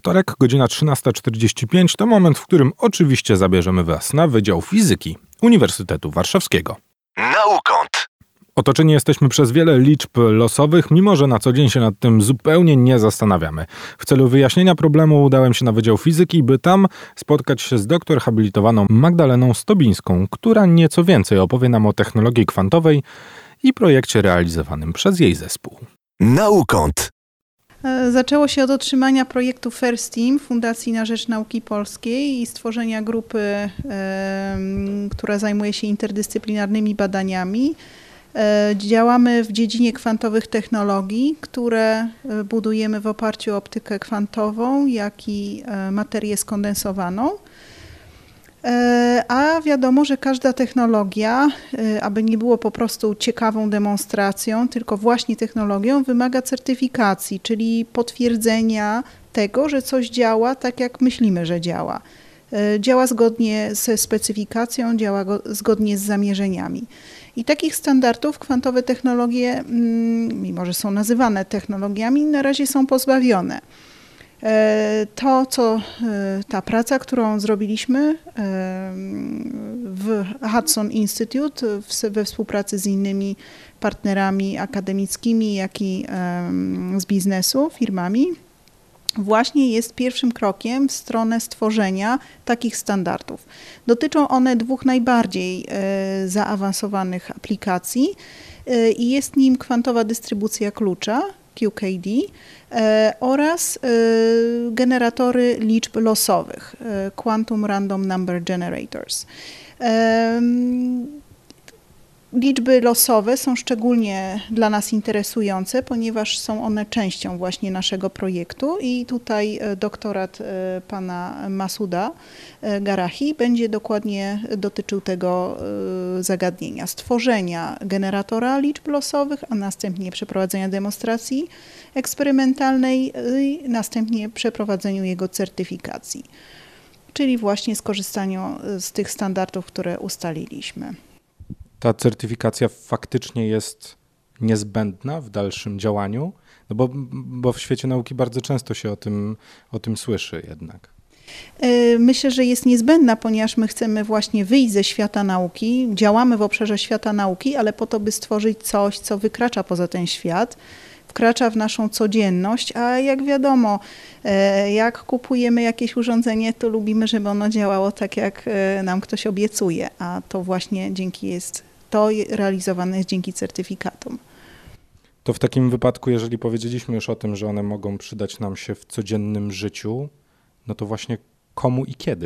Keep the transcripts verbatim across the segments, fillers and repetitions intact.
Wtorek, godzina trzynasta czterdzieści pięć to moment, w którym oczywiście zabierzemy Was na Wydział Fizyki Uniwersytetu Warszawskiego. Naukąt. Otoczeni jesteśmy przez wiele liczb losowych, mimo że na co dzień się nad tym zupełnie nie zastanawiamy. W celu wyjaśnienia problemu udałem się na Wydział Fizyki, by tam spotkać się z doktor habilitowaną Magdaleną Stobińską, która nieco więcej opowie nam o technologii kwantowej i projekcie realizowanym przez jej zespół. Naukąt. Zaczęło się od otrzymania projektu First Team Fundacji na Rzecz Nauki Polskiej i stworzenia grupy, e, która zajmuje się interdyscyplinarnymi badaniami. E, działamy w dziedzinie kwantowych technologii, które budujemy w oparciu o optykę kwantową, jak i e, materię skondensowaną. A wiadomo, że każda technologia, aby nie było po prostu ciekawą demonstracją, tylko właśnie technologią, wymaga certyfikacji, czyli potwierdzenia tego, że coś działa tak, jak myślimy, że działa. Działa zgodnie ze specyfikacją, działa zgodnie z zamierzeniami. I takich standardów kwantowe technologie, mimo że są nazywane technologiami, na razie są pozbawione. To, co ta praca, którą zrobiliśmy w Hudson Institute we współpracy z innymi partnerami akademickimi, jak i z biznesu, firmami, właśnie jest pierwszym krokiem w stronę stworzenia takich standardów. Dotyczą one dwóch najbardziej zaawansowanych aplikacji i jest nim kwantowa dystrybucja klucza, Q K D, e, oraz e, generatory liczb losowych, e, Quantum Random Number Generators. E, liczby losowe są szczególnie dla nas interesujące, ponieważ są one częścią właśnie naszego projektu i tutaj doktorat e, pana Masuda e, Garahi będzie dokładnie dotyczył tego e, zagadnienia, stworzenia generatora liczb losowych, a następnie przeprowadzenia demonstracji eksperymentalnej i następnie przeprowadzeniu jego certyfikacji, czyli właśnie skorzystaniu z tych standardów, które ustaliliśmy. Ta certyfikacja faktycznie jest niezbędna w dalszym działaniu? No bo, bo w świecie nauki bardzo często się o tym, o tym słyszy jednak. Myślę, że jest niezbędna, ponieważ my chcemy właśnie wyjść ze świata nauki, działamy w obszarze świata nauki, ale po to, by stworzyć coś, co wykracza poza ten świat, wkracza w naszą codzienność, a jak wiadomo, jak kupujemy jakieś urządzenie, to lubimy, żeby ono działało tak, jak nam ktoś obiecuje, a to właśnie dzięki jest, to realizowane jest dzięki certyfikatom. To w takim wypadku, jeżeli powiedzieliśmy już o tym, że one mogą przydać nam się w codziennym życiu, no to właśnie komu i kiedy?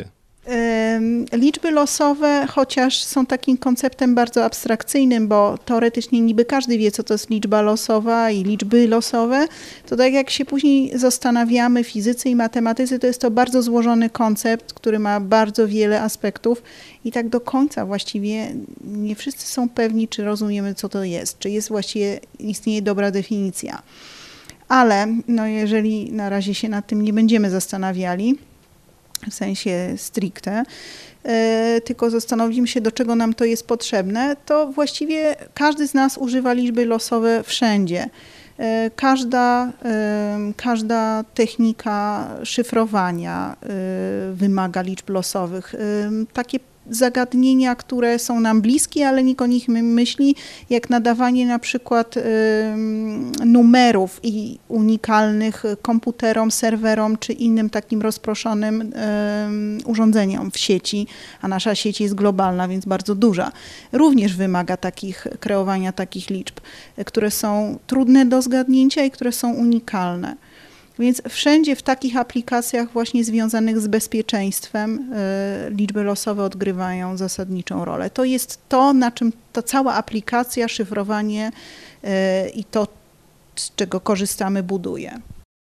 Liczby losowe, chociaż są takim konceptem bardzo abstrakcyjnym, bo teoretycznie niby każdy wie, co to jest liczba losowa i liczby losowe, to tak jak się później zastanawiamy, fizycy i matematycy, to jest to bardzo złożony koncept, który ma bardzo wiele aspektów i tak do końca właściwie nie wszyscy są pewni, czy rozumiemy, co to jest, czy jest właściwie, istnieje dobra definicja. Ale no jeżeli na razie się nad tym nie będziemy zastanawiali, w sensie stricte, e, tylko zastanowimy się, do czego nam to jest potrzebne, to właściwie każdy z nas używa liczby losowe wszędzie. E, każda, e, każda technika szyfrowania e, wymaga liczb losowych. E, takie zagadnienia, które są nam bliskie, ale nikt o nich myśli, jak nadawanie na przykład y, numerów i unikalnych komputerom, serwerom czy innym takim rozproszonym y, urządzeniom w sieci, a nasza sieć jest globalna, więc bardzo duża. Również wymaga takich, kreowania takich liczb, które są trudne do zgadnięcia i które są unikalne. Więc wszędzie w takich aplikacjach właśnie związanych z bezpieczeństwem y, liczby losowe odgrywają zasadniczą rolę. To jest to, na czym ta cała aplikacja, szyfrowanie y, i to, z czego korzystamy, buduje.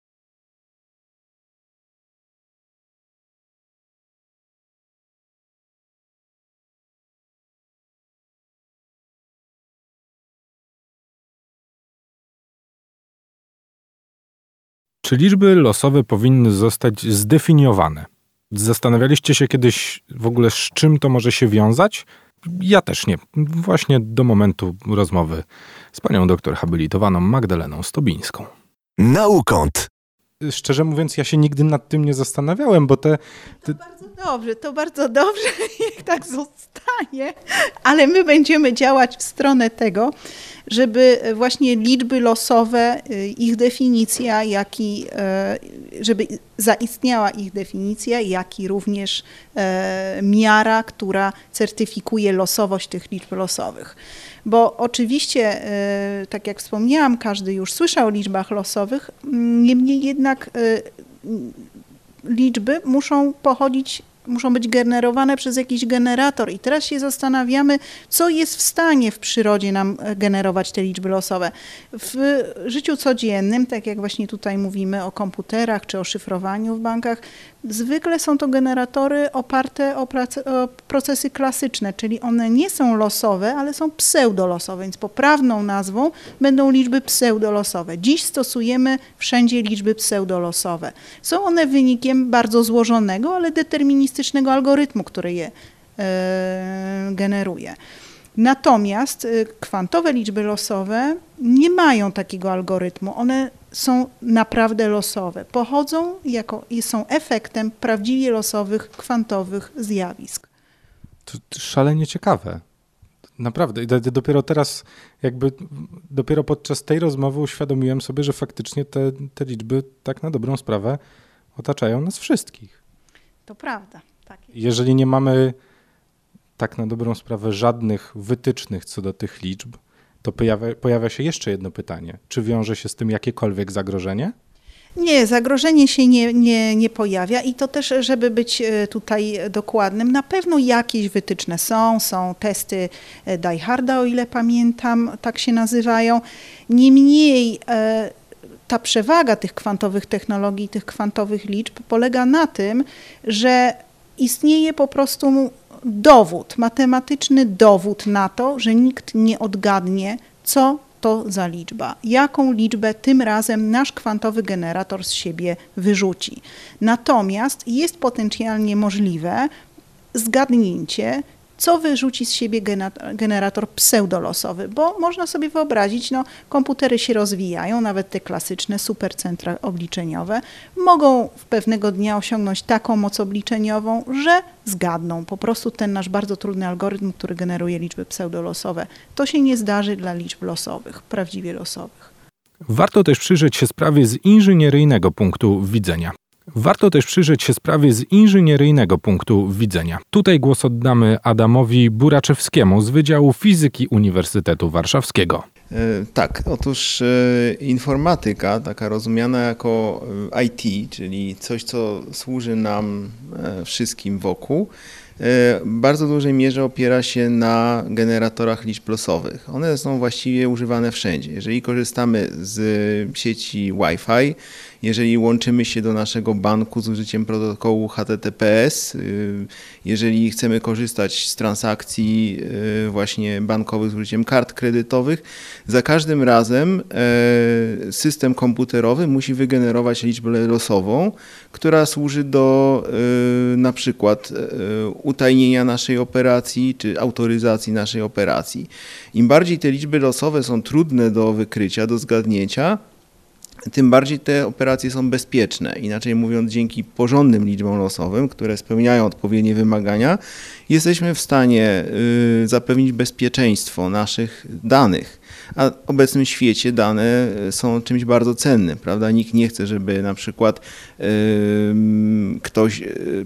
Czy liczby losowe powinny zostać zdefiniowane? Zastanawialiście się kiedyś w ogóle, z czym to może się wiązać? Ja też nie. Właśnie do momentu rozmowy z panią doktor habilitowaną Magdaleną Stobińską. Naukąt. szczerze mówiąc, ja się nigdy nad tym nie zastanawiałem, bo te... te... To bardzo dobrze, to bardzo dobrze, niech tak zostanie, ale my będziemy działać w stronę tego, żeby właśnie liczby losowe, ich definicja, jak i, żeby zaistniała ich definicja, jak i również miara, która certyfikuje losowość tych liczb losowych. Bo oczywiście, tak jak wspomniałam, każdy już słyszał o liczbach losowych, niemniej jednak liczby muszą pochodzić, muszą być generowane przez jakiś generator i teraz się zastanawiamy, co jest w stanie w przyrodzie nam generować te liczby losowe. W życiu codziennym, tak jak właśnie tutaj mówimy o komputerach czy o szyfrowaniu w bankach, zwykle są to generatory oparte o, prace, o procesy klasyczne, czyli one nie są losowe, ale są pseudolosowe, więc poprawną nazwą będą liczby pseudolosowe. Dziś stosujemy wszędzie liczby pseudolosowe. Są one wynikiem bardzo złożonego, ale deterministycznego algorytmu, który je e, generuje. Natomiast kwantowe liczby losowe nie mają takiego algorytmu. One są naprawdę losowe. Pochodzą jako i są efektem prawdziwie losowych, kwantowych zjawisk. To szalenie ciekawe. Naprawdę. Dopiero teraz, jakby dopiero podczas tej rozmowy uświadomiłem sobie, że faktycznie te, te liczby tak na dobrą sprawę otaczają nas wszystkich. To prawda. Tak jest. Jeżeli nie mamy tak na dobrą sprawę żadnych wytycznych co do tych liczb, to pojawia, pojawia się jeszcze jedno pytanie. Czy wiąże się z tym jakiekolwiek zagrożenie? Nie, zagrożenie się nie, nie, nie pojawia i to też, żeby być tutaj dokładnym, na pewno jakieś wytyczne są, są testy Die-Harda, o ile pamiętam, tak się nazywają. Niemniej ta przewaga tych kwantowych technologii, tych kwantowych liczb polega na tym, że istnieje po prostu dowód, matematyczny dowód na to, że nikt nie odgadnie, co to za liczba, jaką liczbę tym razem nasz kwantowy generator z siebie wyrzuci. Natomiast jest potencjalnie możliwe zgadnięcie, co wyrzuci z siebie generator pseudolosowy, bo można sobie wyobrazić, no, komputery się rozwijają, nawet te klasyczne supercentra obliczeniowe, mogą w pewnego dnia osiągnąć taką moc obliczeniową, że zgadną po prostu ten nasz bardzo trudny algorytm, który generuje liczby pseudolosowe. To się nie zdarzy dla liczb losowych, prawdziwie losowych. Warto też przyjrzeć się sprawie z inżynieryjnego punktu widzenia. Warto też przyjrzeć się sprawie z inżynieryjnego punktu widzenia. Tutaj głos oddamy Adamowi Buraczewskiemu z Wydziału Fizyki Uniwersytetu Warszawskiego. E, tak, otóż e, informatyka, taka rozumiana jako I T, czyli coś, co służy nam e, wszystkim wokół, w bardzo dużej mierze opiera się na generatorach liczb losowych. One są właściwie używane wszędzie. Jeżeli korzystamy z sieci Wi-Fi, jeżeli łączymy się do naszego banku z użyciem protokołu H T T P S, jeżeli chcemy korzystać z transakcji właśnie bankowych z użyciem kart kredytowych, za każdym razem system komputerowy musi wygenerować liczbę losową, która służy do na przykład utajnienia naszej operacji czy autoryzacji naszej operacji. Im bardziej te liczby losowe są trudne do wykrycia, do zgadnięcia, tym bardziej te operacje są bezpieczne. Inaczej mówiąc, dzięki porządnym liczbom losowym, które spełniają odpowiednie wymagania, jesteśmy w stanie y, zapewnić bezpieczeństwo naszych danych. A w obecnym świecie dane są czymś bardzo cennym, prawda? Nikt nie chce, żeby na przykład y, ktoś y,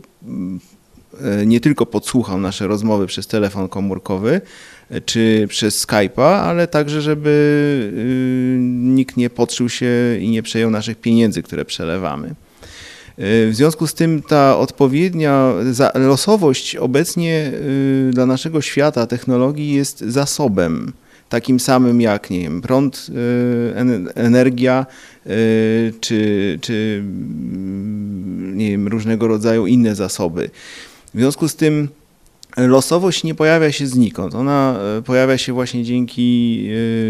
nie tylko podsłuchał nasze rozmowy przez telefon komórkowy czy przez Skype'a, ale także, żeby nikt nie podszył się i nie przejął naszych pieniędzy, które przelewamy. W związku z tym ta odpowiednia losowość obecnie dla naszego świata technologii jest zasobem, takim samym jak, nie wiem, prąd, energia czy, czy nie wiem, różnego rodzaju inne zasoby. W związku z tym losowość nie pojawia się znikąd. Ona pojawia się właśnie dzięki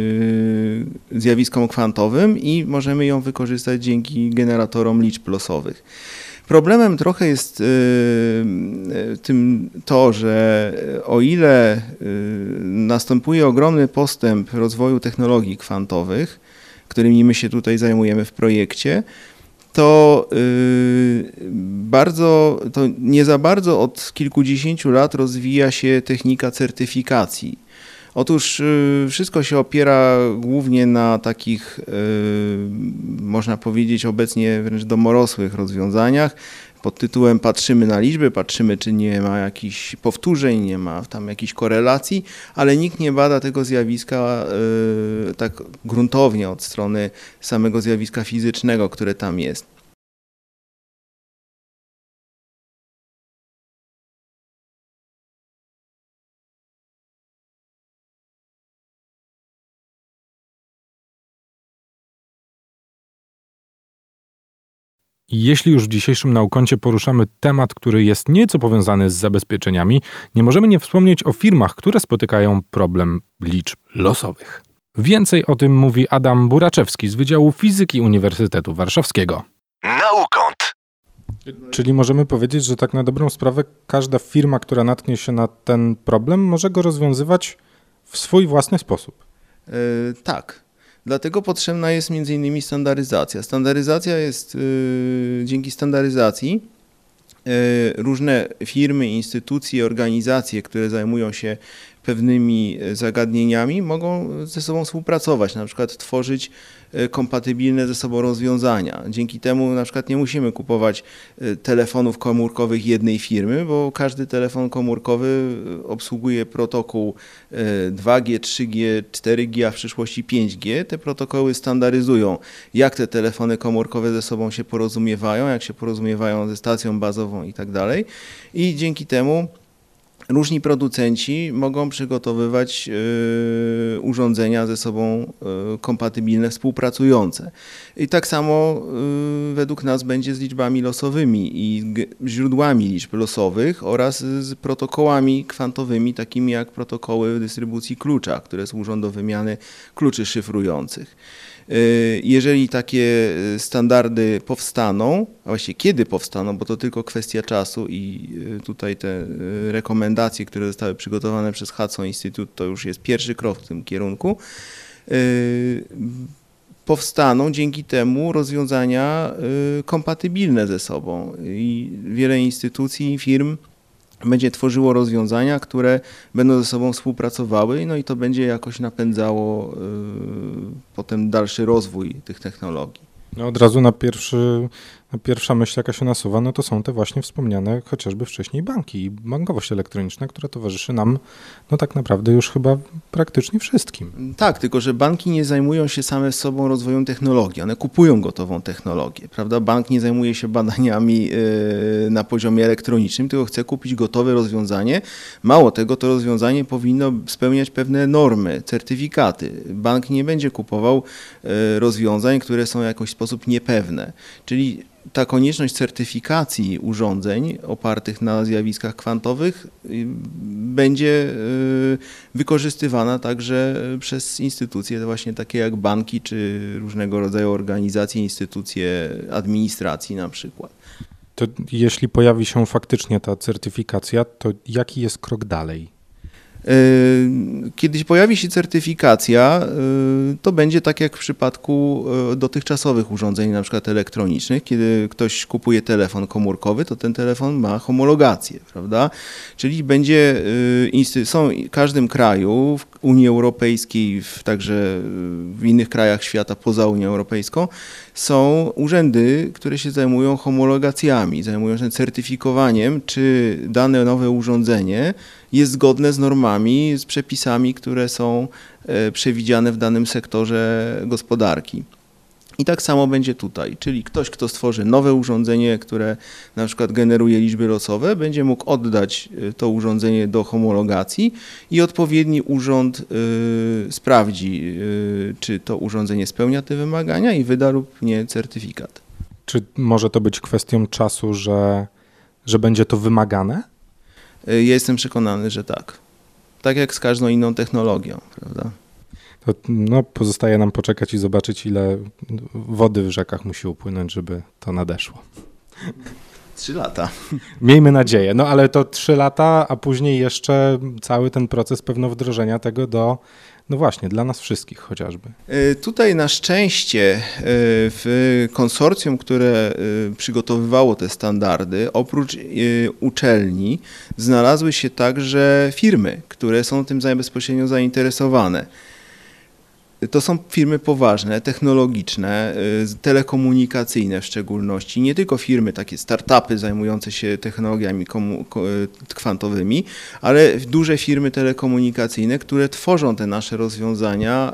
zjawiskom kwantowym i możemy ją wykorzystać dzięki generatorom liczb losowych. Problemem trochę jest tym to, że o ile następuje ogromny postęp rozwoju technologii kwantowych, którymi my się tutaj zajmujemy w projekcie, to yy, bardzo, to nie za bardzo od kilkudziesięciu lat rozwija się technika certyfikacji. Otóż yy, wszystko się opiera głównie na takich, yy, można powiedzieć obecnie wręcz domorosłych rozwiązaniach, pod tytułem patrzymy na liczby, patrzymy, czy nie ma jakichś powtórzeń, nie ma tam jakichś korelacji, ale nikt nie bada tego zjawiska y, tak gruntownie od strony samego zjawiska fizycznego, które tam jest. I jeśli już w dzisiejszym Naukącie poruszamy temat, który jest nieco powiązany z zabezpieczeniami, nie możemy nie wspomnieć o firmach, które spotykają problem liczb losowych. Więcej o tym mówi Adam Buraczewski z Wydziału Fizyki Uniwersytetu Warszawskiego. Naukąt. Czyli możemy powiedzieć, że tak na dobrą sprawę każda firma, która natknie się na ten problem, może go rozwiązywać w swój własny sposób. Yy, tak. Dlatego potrzebna jest między innymi standaryzacja. Standaryzacja jest, yy, dzięki standaryzacji yy, różne firmy, instytucje, organizacje, które zajmują się pewnymi zagadnieniami, mogą ze sobą współpracować, na przykład tworzyć kompatybilne ze sobą rozwiązania. Dzięki temu na przykład nie musimy kupować telefonów komórkowych jednej firmy, bo każdy telefon komórkowy obsługuje protokół dwa G, trzy G, cztery G, a w przyszłości pięć G. Te protokoły standaryzują, jak te telefony komórkowe ze sobą się porozumiewają, jak się porozumiewają ze stacją bazową i tak dalej. I dzięki temu różni producenci mogą przygotowywać y, urządzenia ze sobą y, kompatybilne, współpracujące. I tak samo y, według nas będzie z liczbami losowymi i g- źródłami liczb losowych oraz z protokołami kwantowymi, takimi jak protokoły dystrybucji klucza, które służą do wymiany kluczy szyfrujących. Jeżeli takie standardy powstaną, a właściwie kiedy powstaną, bo to tylko kwestia czasu i tutaj te rekomendacje, które zostały przygotowane przez Hudson Institute, to już jest pierwszy krok w tym kierunku, powstaną dzięki temu rozwiązania kompatybilne ze sobą i wiele instytucji i firm będzie tworzyło rozwiązania, które będą ze sobą współpracowały, no i to będzie jakoś napędzało y, potem dalszy rozwój tych technologii. No od razu na pierwszy, na pierwsza myśl, jaka się nasuwa, no to są te właśnie wspomniane chociażby wcześniej banki i bankowość elektroniczna, która towarzyszy nam no tak naprawdę już chyba praktycznie wszystkim. Tak, tylko że banki nie zajmują się same z sobą rozwojem technologii, one kupują gotową technologię, prawda? Bank nie zajmuje się badaniami yy, na poziomie elektronicznym, tylko chce kupić gotowe rozwiązanie. Mało tego, to rozwiązanie powinno spełniać pewne normy, certyfikaty. Bank nie będzie kupował yy, rozwiązań, które są w jakiś sposób niepewne, czyli ta konieczność certyfikacji urządzeń opartych na zjawiskach kwantowych będzie wykorzystywana także przez instytucje właśnie takie jak banki czy różnego rodzaju organizacje, instytucje administracji na przykład. To jeśli pojawi się faktycznie ta certyfikacja, to jaki jest krok dalej? Kiedyś pojawi się certyfikacja, to będzie tak jak w przypadku dotychczasowych urządzeń, na przykład elektronicznych. Kiedy ktoś kupuje telefon komórkowy, to ten telefon ma homologację, prawda? Czyli będzie, są w każdym kraju, w Unii Europejskiej, także w innych krajach świata poza Unią Europejską, są urzędy, które się zajmują homologacjami, zajmują się certyfikowaniem, czy dane nowe urządzenie jest zgodne z normami, z przepisami, które są przewidziane w danym sektorze gospodarki. I tak samo będzie tutaj, czyli ktoś, kto stworzy nowe urządzenie, które na przykład generuje liczby losowe, będzie mógł oddać to urządzenie do homologacji i odpowiedni urząd y, sprawdzi, y, czy to urządzenie spełnia te wymagania i wyda lub nie certyfikat. Czy może to być kwestią czasu, że, że będzie to wymagane? Ja jestem przekonany, że tak. Tak jak z każdą inną technologią, prawda? To, no, pozostaje nam poczekać i zobaczyć, ile wody w rzekach musi upłynąć, żeby to nadeszło. Trzy lata. Miejmy nadzieję. No ale to trzy lata, a później jeszcze cały ten proces pewno wdrożenia tego do, no właśnie, dla nas wszystkich chociażby. Tutaj na szczęście w konsorcjum, które przygotowywało te standardy, oprócz uczelni znalazły się także firmy, które są tym bezpośrednio zainteresowane. To są firmy poważne, technologiczne, telekomunikacyjne w szczególności. Nie tylko firmy, takie startupy zajmujące się technologiami kwantowymi, ale duże firmy telekomunikacyjne, które tworzą te nasze rozwiązania,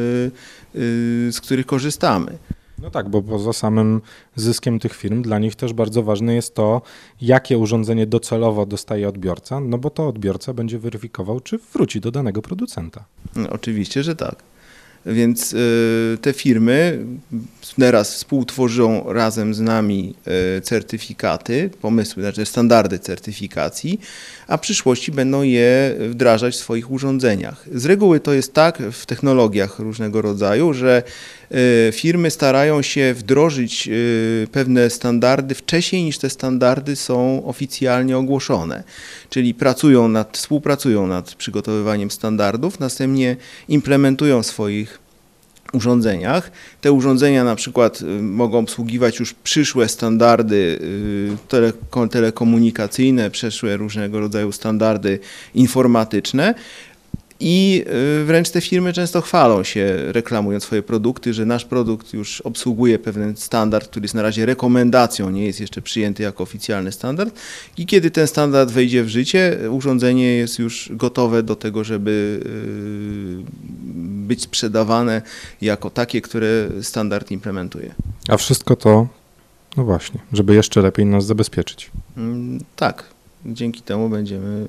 z których korzystamy. No tak, bo poza samym zyskiem tych firm dla nich też bardzo ważne jest to, jakie urządzenie docelowo dostaje odbiorca, no bo to odbiorca będzie weryfikował, czy wróci do danego producenta. No, oczywiście, że tak. Więc te firmy teraz współtworzą razem z nami certyfikaty, pomysły, znaczy standardy certyfikacji, a w przyszłości będą je wdrażać w swoich urządzeniach. Z reguły to jest tak w technologiach różnego rodzaju, że firmy starają się wdrożyć pewne standardy wcześniej niż te standardy są oficjalnie ogłoszone. Czyli pracują nad, współpracują nad przygotowywaniem standardów, następnie implementują w swoich urządzeniach. Te urządzenia na przykład mogą obsługiwać już przyszłe standardy tele, telekomunikacyjne, przyszłe różnego rodzaju standardy informatyczne. I wręcz te firmy często chwalą się, reklamując swoje produkty, że nasz produkt już obsługuje pewien standard, który jest na razie rekomendacją, nie jest jeszcze przyjęty jako oficjalny standard. I kiedy ten standard wejdzie w życie, urządzenie jest już gotowe do tego, żeby być sprzedawane jako takie, które standard implementuje. A wszystko to, no właśnie, żeby jeszcze lepiej nas zabezpieczyć. Tak, dzięki temu będziemy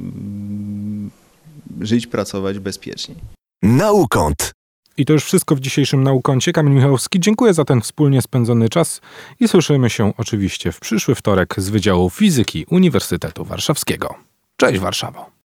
żyć, pracować bezpiecznie. Naukąt. I to już wszystko w dzisiejszym Naukącie. Kamil Michałowski, dziękuję za ten wspólnie spędzony czas i słyszymy się oczywiście w przyszły wtorek z Wydziału Fizyki Uniwersytetu Warszawskiego. Cześć Warszawo!